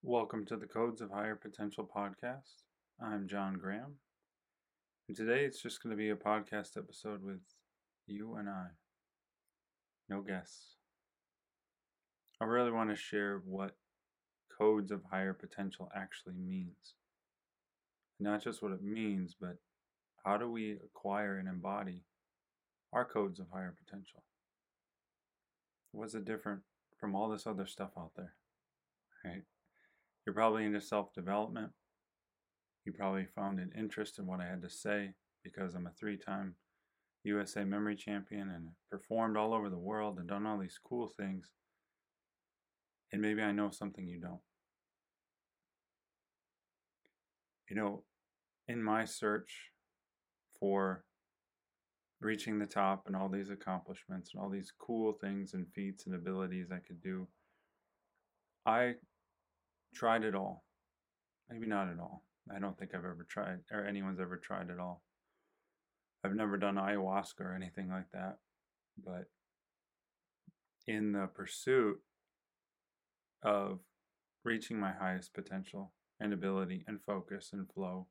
Welcome to the Codes of Higher Potential podcast. I'm John Graham, and today it's just going to be a podcast episode with you and I. No guests. I really want to share what Codes of Higher Potential actually means. Not just what it means, but how do we acquire and embody our codes of higher potential? What's it different from all this other stuff out there, right? You're probably into self-development. You probably found an interest in what I had to say because I'm a 3-time USA memory champion and performed all over the world and done all these cool things. And maybe I know something you don't. In my search for reaching the top and all these accomplishments and all these cool things and feats and abilities I could do, I tried it all. Maybe not at all. I don't think I've ever tried, or anyone's ever tried it all. I've never done ayahuasca or anything like that. But in the pursuit of reaching my highest potential and ability and focus and flow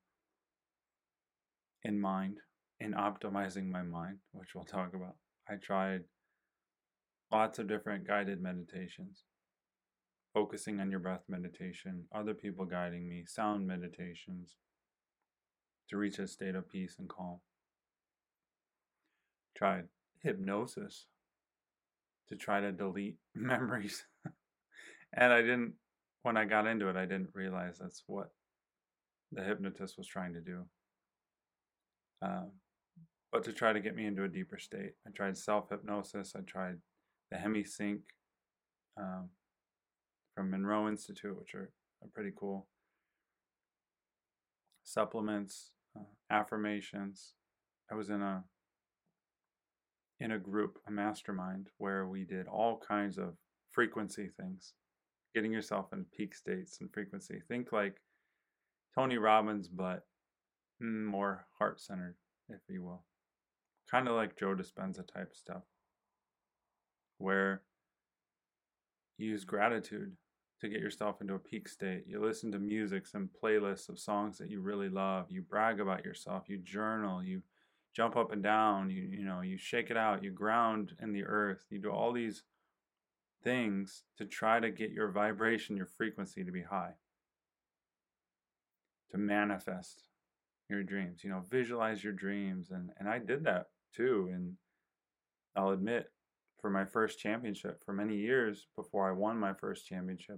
in mind, in optimizing my mind, which we'll talk about, I tried lots of different guided meditations, focusing on your breath meditation, other people guiding me, sound meditations to reach a state of peace and calm. Tried hypnosis to try to delete memories. And when I got into it, I didn't realize that's what the hypnotist was trying to do. But to try to get me into a deeper state. I tried self-hypnosis. I tried the HemiSync from Monroe Institute, which are pretty cool. Supplements, affirmations. I was in a group, a mastermind, where we did all kinds of frequency things, getting yourself in peak states and frequency. Think like Tony Robbins, but more heart-centered, if you will. Kind of like Joe Dispenza type stuff, where you use gratitude to get yourself into a peak state. You listen to music, some playlists of songs that you really love. You brag about yourself. You journal. You jump up and down. You shake it out. You ground in the earth. You do all these things to try to get your vibration, your frequency to be high, to manifest your dreams. Visualize your dreams. And I did that too. And I'll admit, for my first championship, for many years before I won my first championship,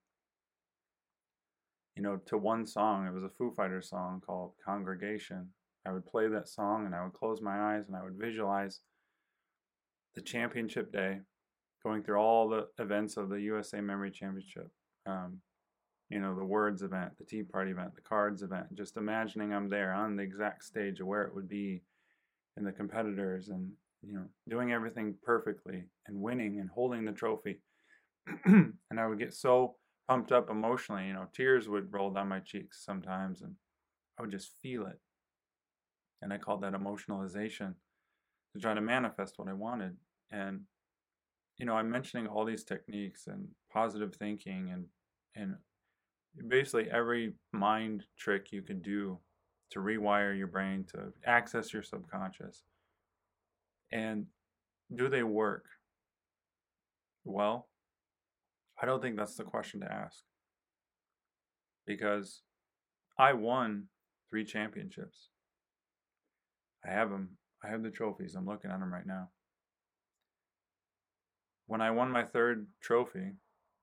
to one song, it was a Foo Fighters song called Congregation. I would play that song and I would close my eyes and I would visualize the championship day, going through all the events of the USA Memory Championship. The words event, the tea party event, the cards event, just imagining I'm there on the exact stage of where it would be, and the competitors, and doing everything perfectly and winning and holding the trophy. And I would get so pumped up emotionally, tears would roll down my cheeks sometimes, and I would just feel it. And I called that emotionalization, to try to manifest what I wanted. And I'm mentioning all these techniques and positive thinking and basically every mind trick you can do to rewire your brain, to access your subconscious. And do they work? Well, I don't think that's the question to ask, because I won 3 championships. I have them. I have the trophies. I'm looking at them right now. When I won my 3rd trophy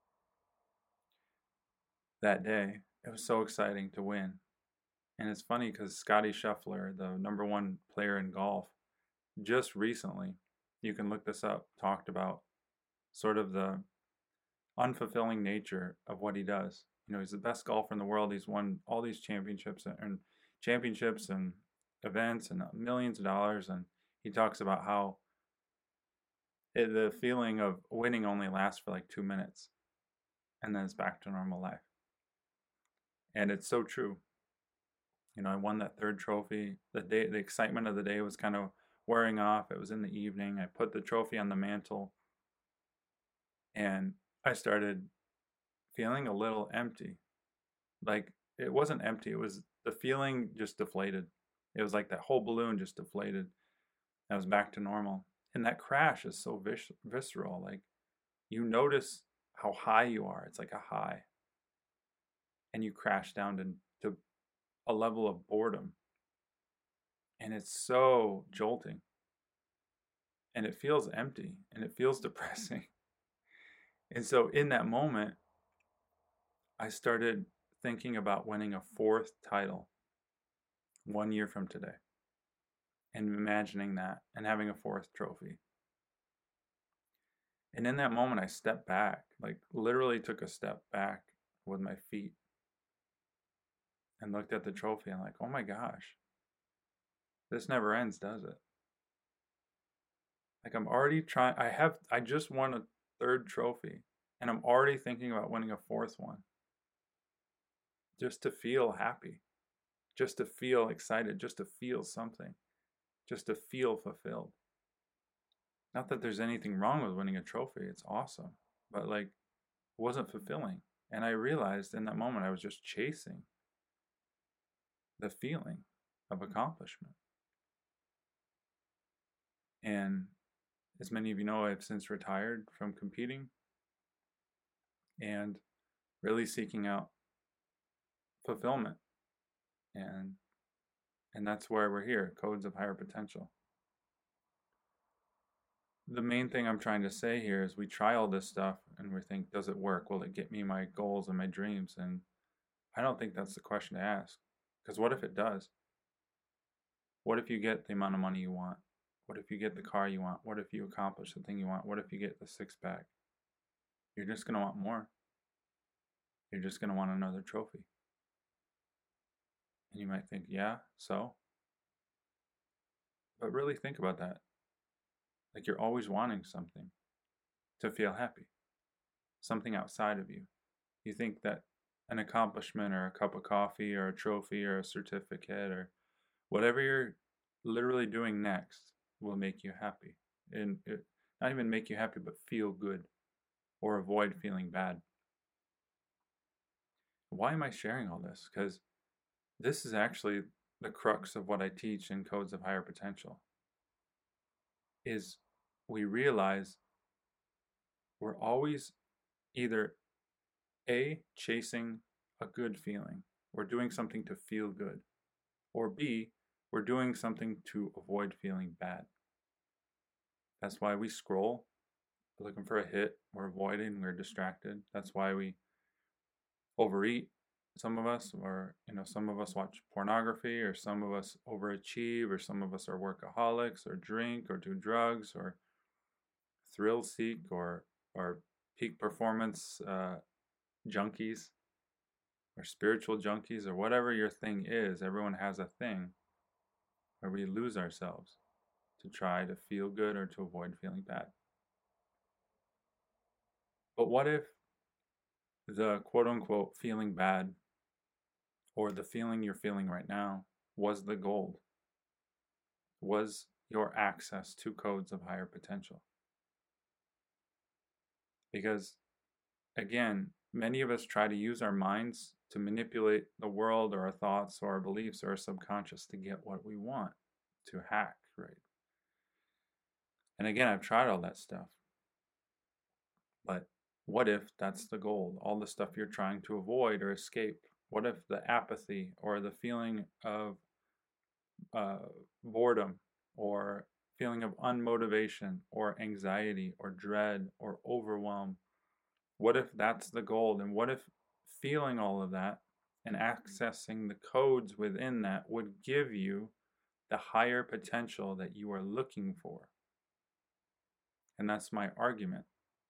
that day, it was so exciting to win. And it's funny because Scottie Scheffler, the #1 player in golf, just recently, you can look this up, talked about sort of the unfulfilling nature of what he does. He's the best golfer in the world. He's won all these championships and events and millions of dollars. And he talks about how the feeling of winning only lasts for like 2 minutes, and then it's back to normal life. And it's so true. I won that 3rd trophy. The excitement of the day was kind of wearing off. It was in the evening. I put the trophy on the mantle, and I started feeling a little empty. Like, it wasn't empty, it was the feeling just deflated. It was like that whole balloon just deflated. I was back to normal. And that crash is so visceral. Like, you notice how high you are. It's like a high. And you crash down to a level of boredom. And it's so jolting. And it feels empty. And it feels depressing. And so in that moment, I started thinking about winning a 4th title 1 year from today. And imagining that and having a 4th trophy. And in that moment, I stepped back, like literally took a step back with my feet and looked at the trophy and like, oh my gosh, this never ends, does it? Like, I'm already trying, I just won a 3rd trophy and I'm already thinking about winning a 4th one. Just to feel happy, just to feel excited, just to feel something, just to feel fulfilled. Not that there's anything wrong with winning a trophy, it's awesome, but like, it wasn't fulfilling. And I realized in that moment I was just chasing the feeling of accomplishment. And as many of you know, I've since retired from competing and really seeking out fulfillment. And that's why we're here, Codes of Higher Potential. The main thing I'm trying to say here is we try all this stuff and we think, does it work? Will it get me my goals and my dreams? And I don't think that's the question to ask. Because what if it does? What if you get the amount of money you want? What if you get the car you want? What if you accomplish the thing you want? What if you get the 6-pack? You're just going to want more. You're just going to want another trophy. And you might think, yeah, so? But really think about that. Like, you're always wanting something to feel happy. Something outside of you. You think that an accomplishment or a cup of coffee or a trophy or a certificate or whatever you're literally doing next will make you happy. And it, not even make you happy, but feel good or avoid feeling bad. Why am I sharing all this? Because this is actually the crux of what I teach in Codes of Higher Potential. Is we realize we're always either A, chasing a good feeling. We're doing something to feel good. Or B, we're doing something to avoid feeling bad. That's why we scroll, looking for a hit. We're avoiding, we're distracted. That's why we overeat, some of us, or some of us watch pornography, or some of us overachieve, or some of us are workaholics, or drink, or do drugs, or thrill seek, or peak performance junkies, or spiritual junkies, or whatever your thing is. Everyone has a thing where we lose ourselves to try to feel good or to avoid feeling bad. But what if the quote-unquote feeling bad or the feeling you're feeling right now was the gold, was your access to codes of higher potential? Because, again, many of us try to use our minds to manipulate the world or our thoughts or our beliefs or our subconscious to get what we want, to hack, right? And again, I've tried all that stuff. But what if that's the gold? All the stuff you're trying to avoid or escape? What if the apathy or the feeling of boredom or feeling of unmotivation or anxiety or dread or overwhelm, what if that's the gold? And what if feeling all of that and accessing the codes within that would give you the higher potential that you are looking for? And that's my argument.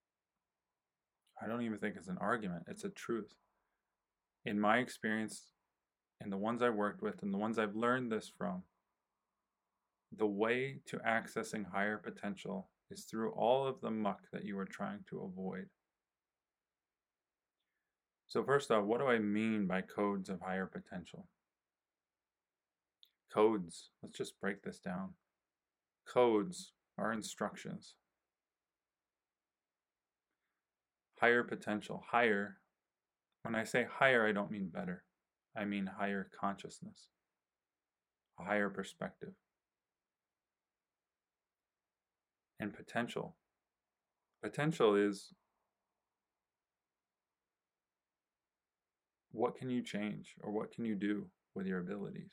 I don't even think it's an argument, it's a truth. In my experience, and the ones I've worked with, and the ones I've learned this from, the way to accessing higher potential is through all of the muck that you are trying to avoid. So first off, what do I mean by codes of higher potential? Codes, let's just break this down. Codes are instructions. Higher potential, higher When I say higher, I don't mean better. I mean higher consciousness, a higher perspective, and potential. Potential is what can you change or what can you do with your abilities.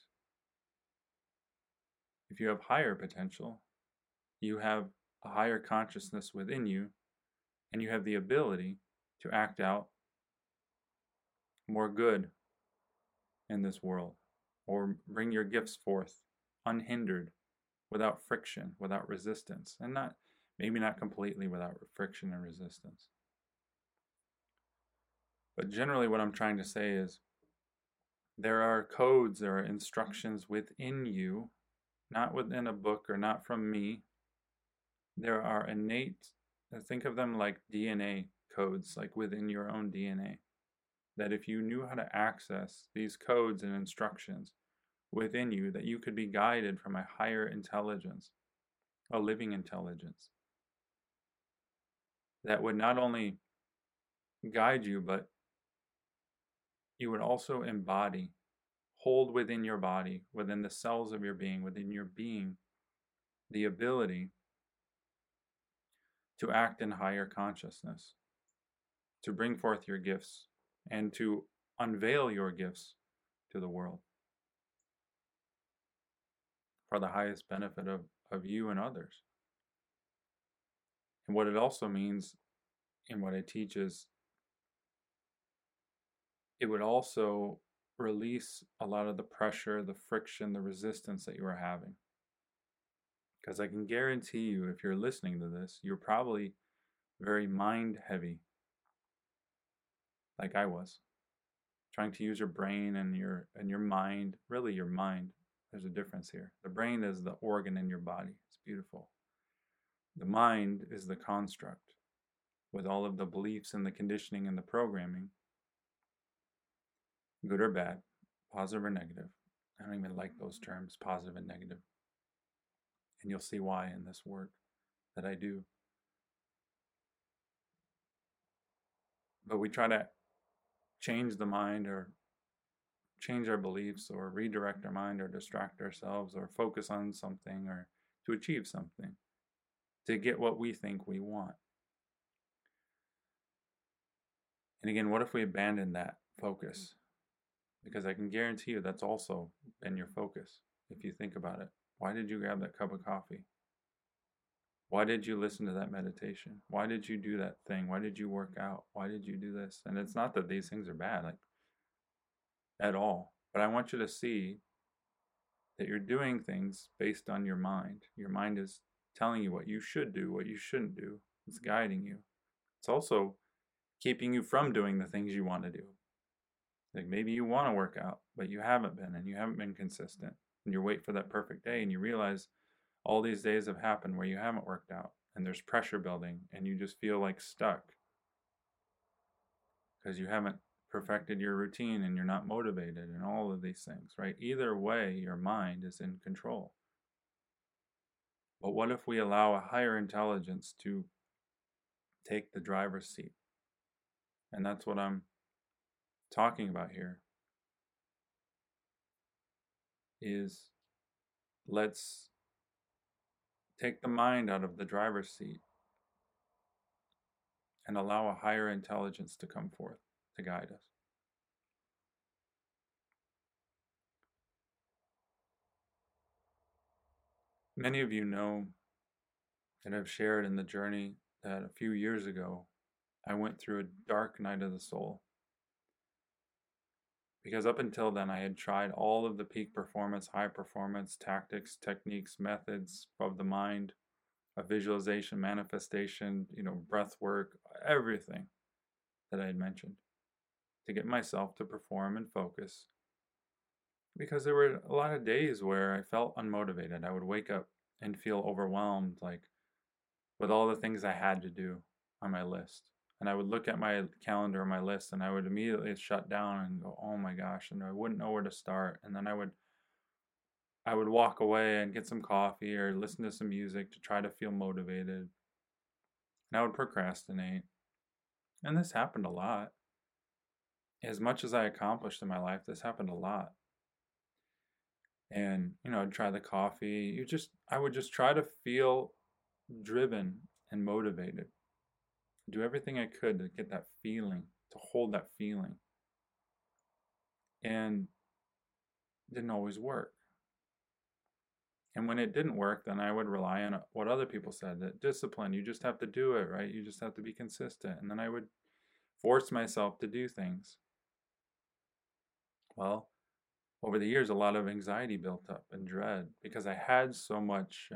If you have higher potential, you have a higher consciousness within you, and you have the ability to act out more good in this world, or bring your gifts forth unhindered, without friction, without resistance, and maybe not completely without friction and resistance. But generally what I'm trying to say is there are codes, there are instructions within you, not within a book or not from me. There are innate, think of them like DNA codes, like within your own DNA, that if you knew how to access these codes and instructions within you, that you could be guided from a higher intelligence, a living intelligence, that would not only guide you, but you would also embody, hold within your body, within the cells of your being, within your being, the ability to act in higher consciousness, to bring forth your gifts, and to unveil your gifts to the world for the highest benefit of you and others. And what it also means, and what I teach, is it would also release a lot of the pressure, the friction, the resistance that you are having. Because I can guarantee you, if you're listening to this, you're probably very mind heavy, like I was, trying to use your brain and your mind, really your mind. There's a difference here. The brain is the organ in your body. It's beautiful. The mind is the construct with all of the beliefs and the conditioning and the programming, good or bad, positive or negative. I don't even like those terms, positive and negative. And you'll see why in this work that I do. But we try to change the mind or change our beliefs or redirect our mind or distract ourselves or focus on something or to achieve something, to get what we think we want. And again, what if we abandon that focus? Because I can guarantee you that's also been your focus if you think about it. Why did you grab that cup of coffee? Why did you listen to that meditation? Why did you do that thing? Why did you work out? Why did you do this? And it's not that these things are bad, like, at all. But I want you to see that you're doing things based on your mind. Your mind is telling you what you should do, what you shouldn't do. It's guiding you. It's also keeping you from doing the things you want to do. Like maybe you want to work out, but you haven't been, and you haven't been consistent. And you wait for that perfect day, and you realize all these days have happened where you haven't worked out, and there's pressure building, and you just feel like stuck because you haven't perfected your routine and you're not motivated and all of these things, right? Either way, your mind is in control. But what if we allow a higher intelligence to take the driver's seat? And that's what I'm talking about here, is let's take the mind out of the driver's seat and allow a higher intelligence to come forth to guide us. Many of you know and have shared in the journey that a few years ago I went through a dark night of the soul. Because up until then, I had tried all of the peak performance, high performance tactics, techniques, methods of the mind, of visualization, manifestation, breath work, everything that I had mentioned to get myself to perform and focus. Because there were a lot of days where I felt unmotivated. I would wake up and feel overwhelmed, like with all the things I had to do on my list. And I would look at my calendar or my list and I would immediately shut down and go, oh my gosh, and I wouldn't know where to start. And then I would walk away and get some coffee or listen to some music to try to feel motivated. And I would procrastinate. And this happened a lot. as much as I accomplished in my life, this happened a lot. And, I'd try the coffee. I would just try to feel driven and motivated. Do everything I could to get that feeling, to hold that feeling. And it didn't always work. And when it didn't work, then I would rely on what other people said, that discipline, you just have to do it, right? You just have to be consistent. And then I would force myself to do things. Well, over the years, a lot of anxiety built up and dread because I had so much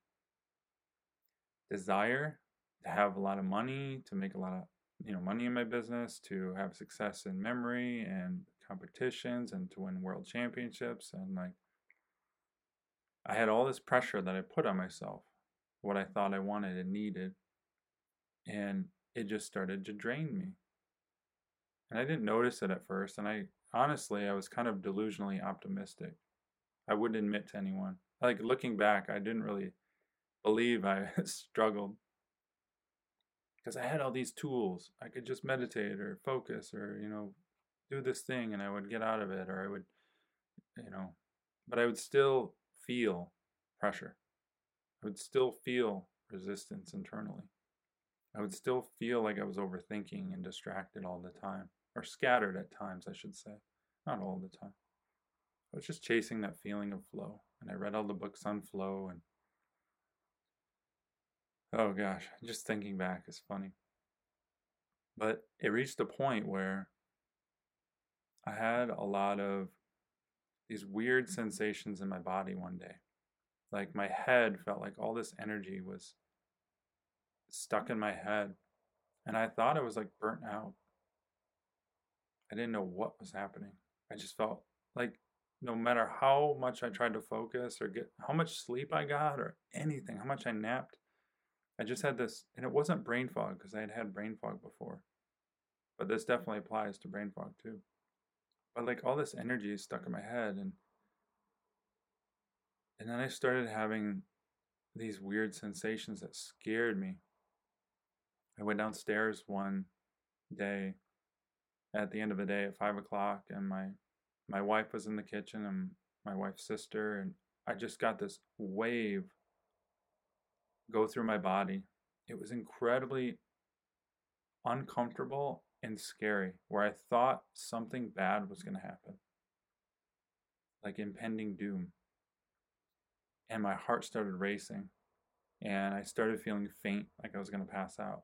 desire to have a lot of money, to make a lot of money in my business, to have success in memory and competitions, and to win world championships. And like, I had all this pressure that I put on myself, what I thought I wanted and needed, and it just started to drain me. And I didn't notice it at first, and I was kind of delusionally optimistic. I wouldn't admit to anyone. Like, looking back, I didn't really believe I struggled because I had all these tools. I could just meditate or focus or, do this thing and I would get out of it, or I would, but I would still feel pressure. I would still feel resistance internally. I would still feel like I was overthinking and distracted all the time, or scattered at times, I should say. Not all the time. I was just chasing that feeling of flow. And I read all the books on flow, and oh gosh, just thinking back is funny. But it reached a point where I had a lot of these weird sensations in my body one day. Like, my head felt like all this energy was stuck in my head. And I thought I was like burnt out. I didn't know what was happening. I just felt like no matter how much I tried to focus or get how much sleep I got or anything, how much I napped, I just had this, and it wasn't brain fog because I had had brain fog before. But this definitely applies to brain fog too. But like, all this energy is stuck in my head, and then I started having these weird sensations that scared me. I went downstairs one day at the end of the day at 5 o'clock, and my wife was in the kitchen, and my wife's sister, and I just got this wave go through my body. It was incredibly uncomfortable and scary, where I thought something bad was going to happen, like impending doom. And my heart started racing, and I started feeling faint, like I was going to pass out.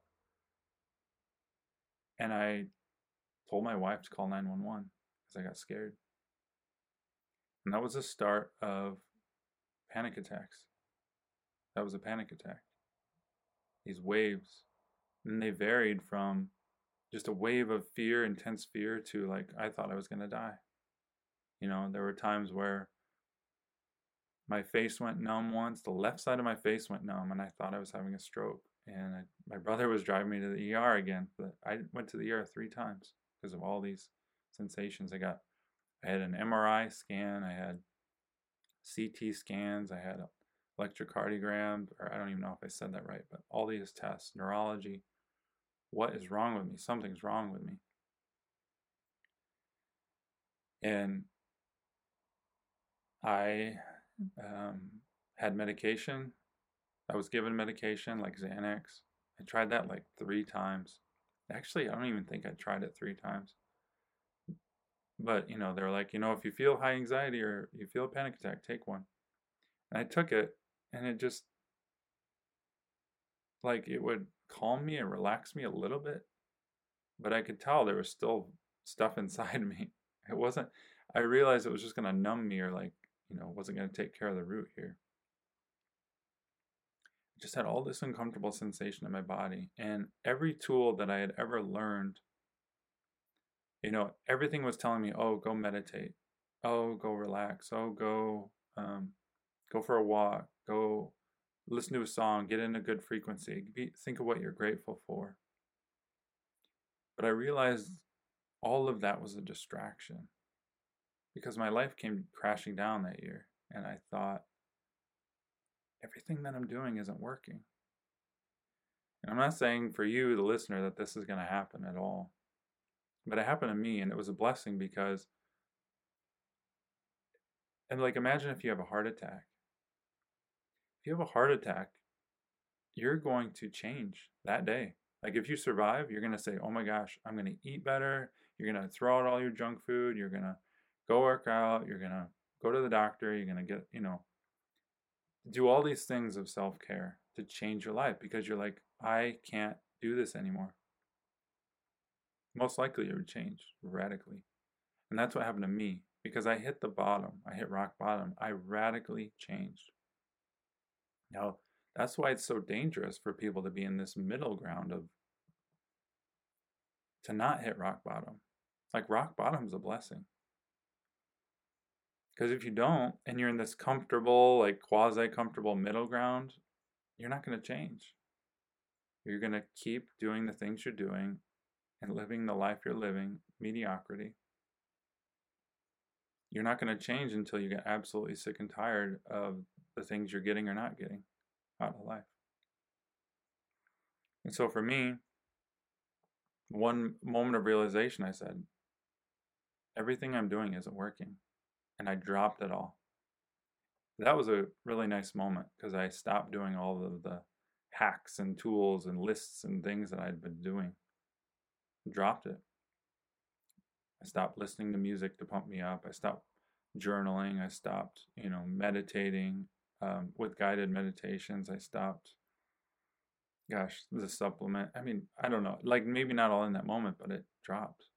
And I told my wife to call 911 because I got scared. And that was the start of panic attacks. That was a panic attack. These waves. And they varied from just a wave of fear, intense fear, to like, I thought I was going to die. There were times where my face went numb once. The left side of my face went numb, and I thought I was having a stroke. And my brother was driving me to the ER again. But I went to the ER 3 times because of all these sensations. I had an MRI scan. I had CT scans. I had electrocardiogram, or I don't even know if I said that right, but all these tests, neurology. What is wrong with me? Something's wrong with me. And I had medication. I was given medication like Xanax. I tried that like 3 times. Actually, I don't even think I tried it 3 times. But, they were like, if you feel high anxiety or you feel a panic attack, take one. And I took it, and it just, like, it would calm me and relax me a little bit. But I could tell there was still stuff inside me. I realized it was just going to numb me, or like, wasn't going to take care of the root here. I just had all this uncomfortable sensation in my body. And every tool that I had ever learned, everything was telling me, oh, go meditate. Oh, go relax. Oh, go for a walk. Go listen to a song. Get in a good frequency. Think of what you're grateful for. But I realized all of that was a distraction, because my life came crashing down that year. And I thought, everything that I'm doing isn't working. And I'm not saying for you, the listener, that this is going to happen at all. But it happened to me, and it was a blessing because, and like, imagine if you have a heart attack. If you have a heart attack, you're going to change that day. Like, if you survive, you're going to say, oh my gosh, I'm going to eat better. You're going to throw out all your junk food. You're going to go work out. You're going to go to the doctor. You're going to get, do all these things of self care to change your life because you're like, I can't do this anymore. Most likely, it would change radically. And that's what happened to me because I hit the bottom. I hit rock bottom. I radically changed. Now, that's why it's so dangerous for people to be in this middle ground of to not hit rock bottom. Like, rock bottom's a blessing. Because if you don't, and you're in this comfortable, like quasi-comfortable middle ground, you're not going to change. You're going to keep doing the things you're doing and living the life you're living, mediocrity. You're not going to change until you get absolutely sick and tired of the things you're getting or not getting out of life. And so for me, one moment of realization, I said, everything I'm doing isn't working. And I dropped it all. That was a really nice moment because I stopped doing all of the hacks and tools and lists and things that I'd been doing. Dropped it. I stopped listening to music to pump me up. I stopped journaling. I stopped, meditating with guided meditations. I stopped, the supplement. I mean, I don't know. Like, maybe not all in that moment, but it dropped.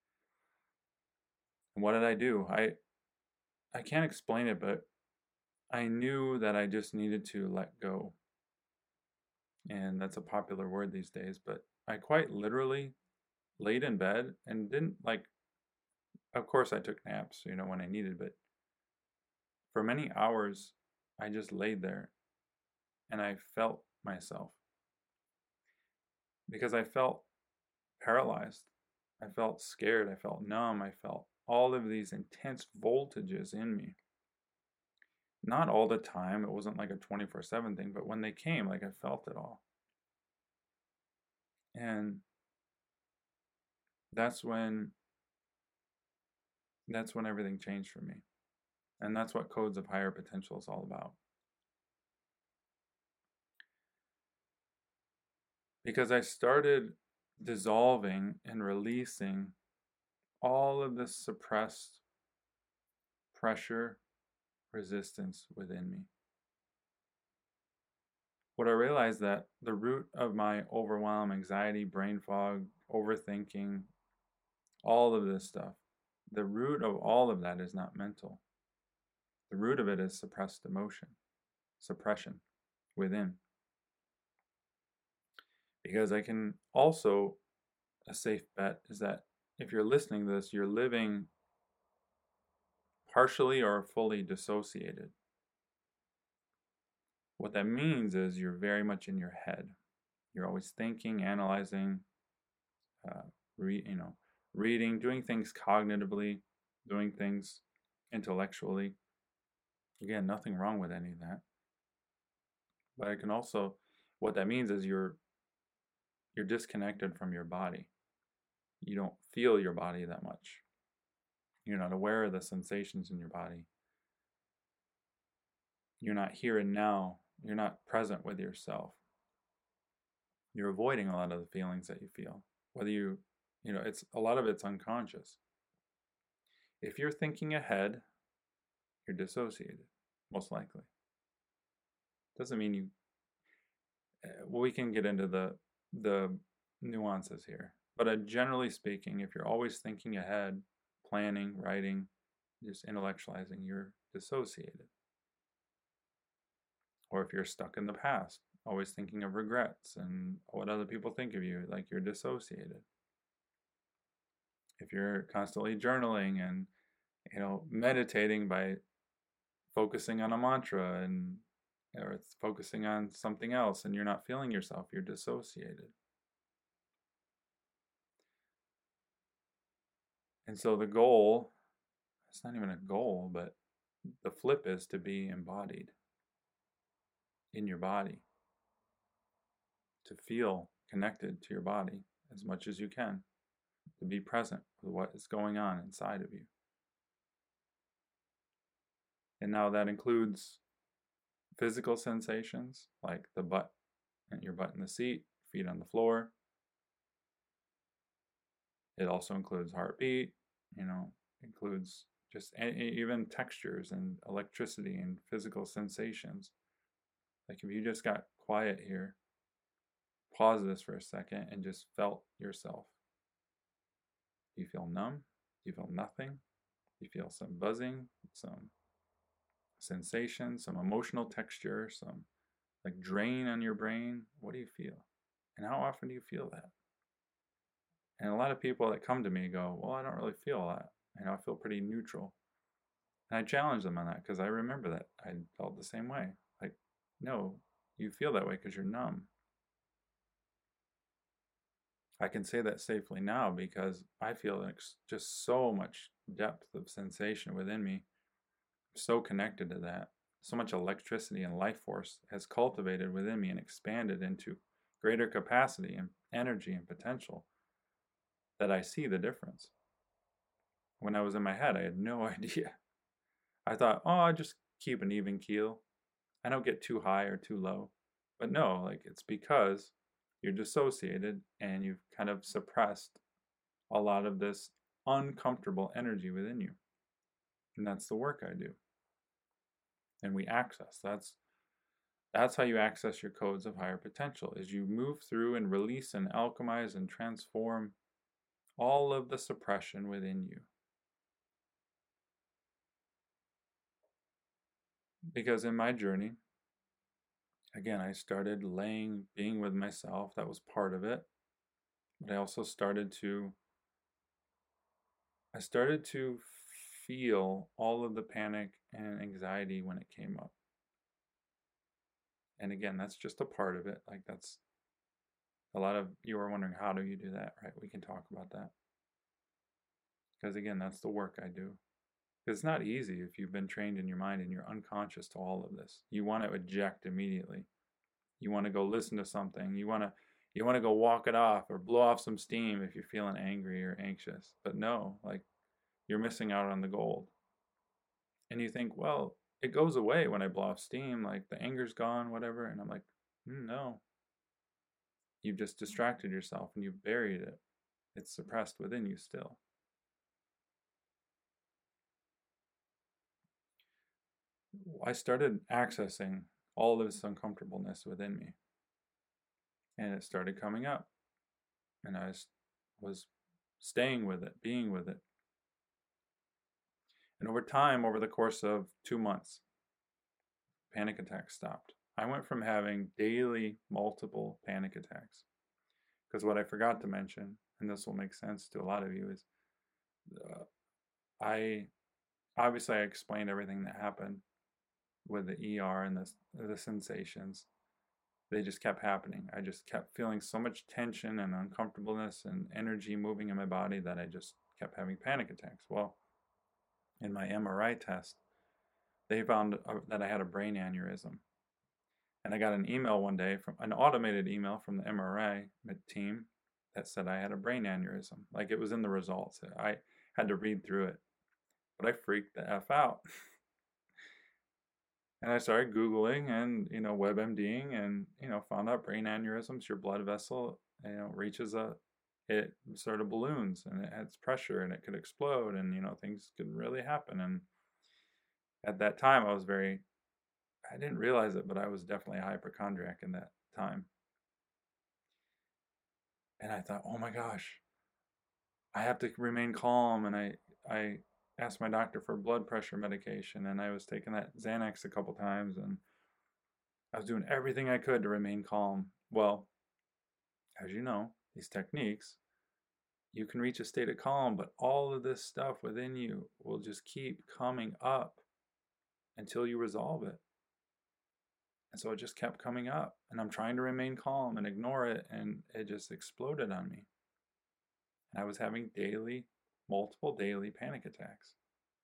And what did I do? I can't explain it, but I knew that I just needed to let go. And that's a popular word these days, but I quite literally laid in bed and didn't of course I took naps, when I needed, but for many hours I just laid there and I felt myself because I felt paralyzed. I felt scared. I felt numb. I felt all of these intense voltages in me. Not all the time. It wasn't like a 24/7 thing, but when they came, I felt it all. And that's when everything changed for me. And that's what Codes of Higher Potential is all about. Because I started dissolving and releasing all of this suppressed pressure, resistance within me. What I realized that the root of my overwhelm, anxiety, brain fog, overthinking, all of this stuff, the root of all of that is not mental. The root of it is suppressed emotion, suppression within. Because I can also, a safe bet is that if you're listening to this, you're living partially or fully dissociated. What that means is you're very much in your head. You're always thinking, analyzing, reading, doing things cognitively, doing things intellectually. Again, nothing wrong with any of that. But I can also, what that means is you're disconnected from your body. You don't feel your body that much. You're not aware of the sensations in your body. You're not here and now. You're not present with yourself. You're avoiding a lot of the feelings that you feel. Whether it's a lot of it's unconscious. If you're thinking ahead, you're dissociated, most likely. Doesn't mean you. Well, we can get into the nuances here, but generally speaking, if you're always thinking ahead, planning, writing, just intellectualizing, you're dissociated. Or if you're stuck in the past, always thinking of regrets and what other people think of you, you're dissociated. If you're constantly journaling and meditating by focusing on a mantra or focusing on something else and you're not feeling yourself, you're dissociated. And so the goal, it's not even a goal, but the flip is to be embodied in your body, to feel connected to your body as much as you can. to be present with what is going on inside of you. And now that includes physical sensations like the butt and your butt in the seat, feet on the floor. It also includes heartbeat, includes just even textures and electricity and physical sensations. Like if you just got quiet here, pause this for a second and just felt yourself. Do you feel numb? Do you feel nothing? Do you feel some buzzing, some sensation, some emotional texture, some like drain on your brain? What do you feel? And how often do you feel that? And a lot of people that come to me go, well, I don't really feel that. I feel pretty neutral. And I challenge them on that because I remember that I felt the same way. Like, no, you feel that way because you're numb. I can say that safely now because I feel just so much depth of sensation within me. I'm so connected to that. So much electricity and life force has cultivated within me and expanded into greater capacity and energy and potential that I see the difference. When I was in my head, I had no idea. I thought, oh, I just keep an even keel. I don't get too high or too low. But no, like it's because you're dissociated and you've kind of suppressed a lot of this uncomfortable energy within you. And that's the work I do. And we access. That's how you access your codes of higher potential, is you move through and release and alchemize and transform all of the suppression within you. Because in my journey, again, I started being with myself. That was part of it. But I also started to feel all of the panic and anxiety when it came up. And again, that's just a part of it. Like that's a lot of you are wondering, how do you do that, right? We can talk about that. Because again, that's the work I do. Because it's not easy if you've been trained in your mind and you're unconscious to all of this. You want to eject immediately. You want to go listen to something. You want to go walk it off or blow off some steam if you're feeling angry or anxious. But no, like you're missing out on the gold. And you think, well, it goes away when I blow off steam, like the anger's gone, whatever. And I'm like, no. You've just distracted yourself and you've buried it. It's suppressed within you still. I started accessing all of this uncomfortableness within me. And it started coming up. And I was staying with it, being with it. And over time, over the course of 2 months, panic attacks stopped. I went from having daily multiple panic attacks. Because what I forgot to mention, and this will make sense to a lot of you, is I explained everything that happened with the ER and the sensations. They just kept happening. I just kept feeling so much tension and uncomfortableness and energy moving in my body that I just kept having panic attacks. Well, in my MRI test, they found that I had a brain aneurysm. And I got an email one day, from an automated email from the MRI team that said I had a brain aneurysm. Like it was in the results. I had to read through it. But I freaked the F out. And I started Googling and, WebMDing and, found out brain aneurysms, your blood vessel, reaches it sort of balloons and it has pressure and it could explode and, things could really happen. And at that time, I didn't realize it, but I was definitely a hypochondriac in that time. And I thought, oh my gosh, I have to remain calm. And I asked my doctor for blood pressure medication and I was taking that Xanax a couple times and I was doing everything I could to remain calm. Well, as you know, these techniques, you can reach a state of calm, but all of this stuff within you will just keep coming up until you resolve it. And so it just kept coming up, and I'm trying to remain calm and ignore it, and it just exploded on me. And I was having multiple daily panic attacks.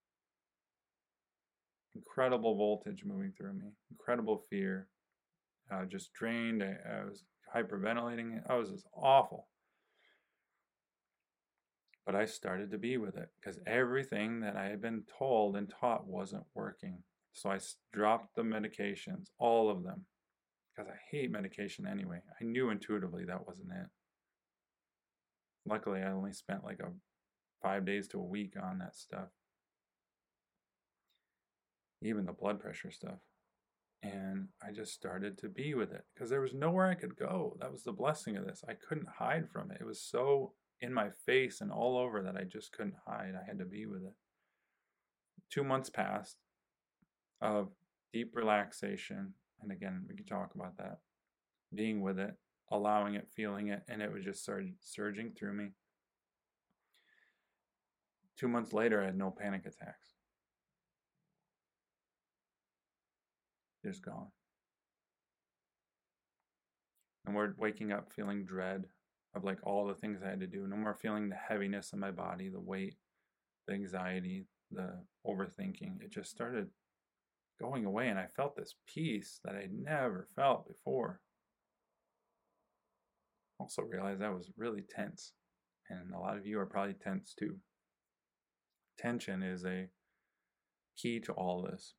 Incredible voltage moving through me, incredible fear. Just drained. I was hyperventilating. I was just awful. But I started to be with it because everything that I had been told and taught wasn't working. So I dropped the medications, all of them, because I hate medication anyway. I knew intuitively that wasn't it. Luckily, I only spent like 5 days to a week on that stuff, even the blood pressure stuff. And I just started to be with it because there was nowhere I could go. That was the blessing of this. I couldn't hide from it. It was so in my face and all over that I just couldn't hide. I had to be with it. 2 months passed of deep relaxation. And again, we could talk about that. Being with it, allowing it, feeling it, and it was just surging through me. 2 months later, I had no panic attacks. Just gone. And we're waking up feeling dread of like all the things I had to do. No more feeling the heaviness in my body, the weight, the anxiety, the overthinking. It just started going away, and I felt this peace that I'd never felt before. Also realized I was really tense, and a lot of you are probably tense too. Tension is a key to all this.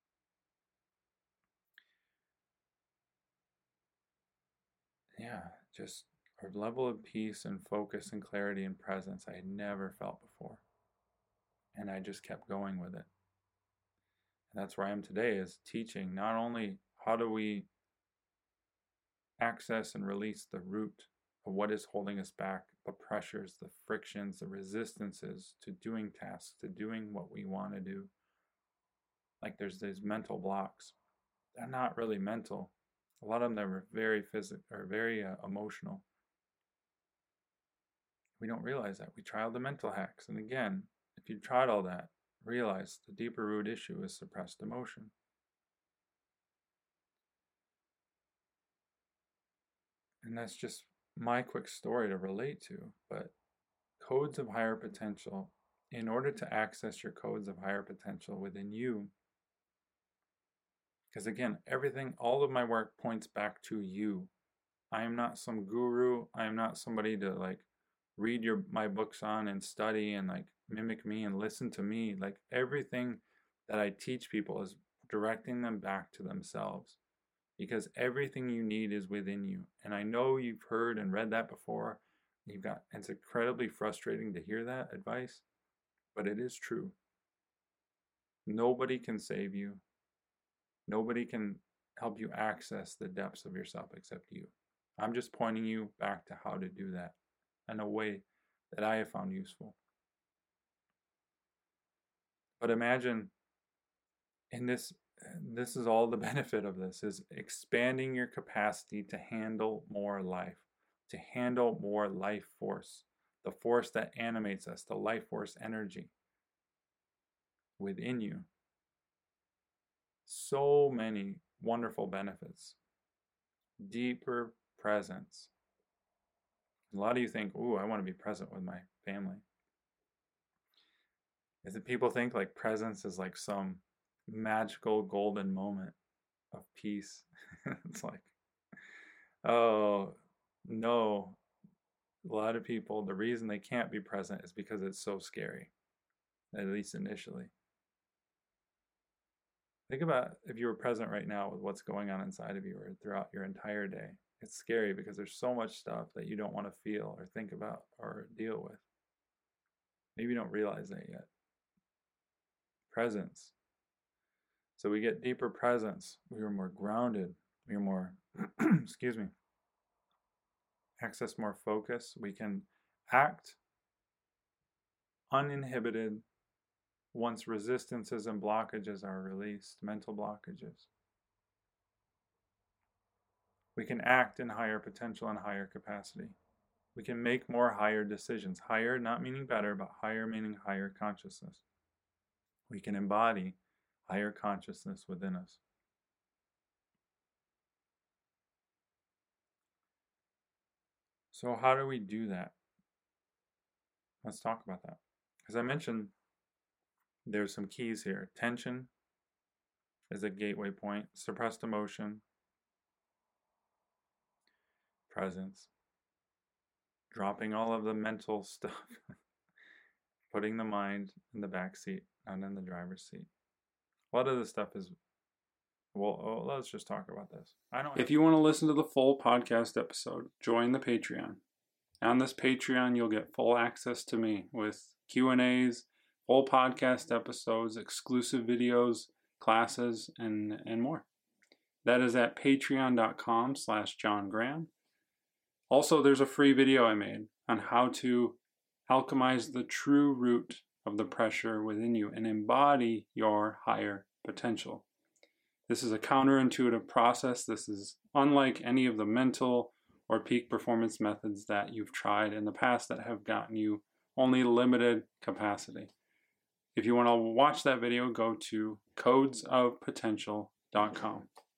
Yeah, just a level of peace and focus and clarity and presence I had never felt before. And I just kept going with it. And that's where I am today, is teaching not only how do we access and release the root of what is holding us back, the pressures, the frictions, the resistances to doing tasks, to doing what we want to do. Like there's these mental blocks. They're not really mental. A lot of them are very physical or very emotional. We don't realize that. We try all the mental hacks. And again, if you tried all that, realize the deeper root issue is suppressed emotion. And that's just my quick story to relate to. But codes of higher potential, in order to access your codes of higher potential within you, because again, everything, all of my work points back to you. I am not some guru. I am not somebody to like read my books on and study and like mimic me and listen to me. Like everything that I teach people is directing them back to themselves, because everything you need is within you. And I know you've heard and read that before. It's incredibly frustrating to hear that advice, but it is true. Nobody can save you. Nobody can help you access the depths of yourself except you. I'm just pointing you back to how to do that in a way that I have found useful. But imagine, and this is all the benefit of this, is expanding your capacity to handle more life, to handle more life force, the force that animates us, the life force energy within you. So many wonderful benefits. Deeper presence. A lot of you think, ooh, I want to be present with my family. Is it people think like presence is like some magical golden moment of peace? It's like, oh, no. A lot of people, the reason they can't be present is because it's so scary, at least initially. Think about if you were present right now with what's going on inside of you or throughout your entire day. It's scary because there's so much stuff that you don't want to feel or think about or deal with. Maybe you don't realize that yet. Presence. So we get deeper presence. We are more grounded. We are more, excuse me, access more focus. We can act uninhibited once resistances and blockages are released, mental blockages. We can act in higher potential and higher capacity. We can make more higher decisions. Higher not meaning better, but higher meaning higher consciousness. We can embody higher consciousness within us. So how do we do that? Let's talk about that. As I mentioned, there's some keys here. Tension is a gateway point. Suppressed emotion. Presence. Dropping all of the mental stuff. putting the mind in the back seat, not in the driver's seat. A lot of this stuff is, well, let's just talk about this. If you want to listen to the full podcast episode, join the Patreon. On this Patreon, you'll get full access to me with Q&As, full podcast episodes, exclusive videos, classes, and more. That is at patreon.com/John Graham. Also, there's a free video I made on how to alchemize the true root of the pressure within you and embody your higher potential. This is a counterintuitive process. This is unlike any of the mental or peak performance methods that you've tried in the past that have gotten you only limited capacity. If you want to watch that video, go to codesofpotential.com.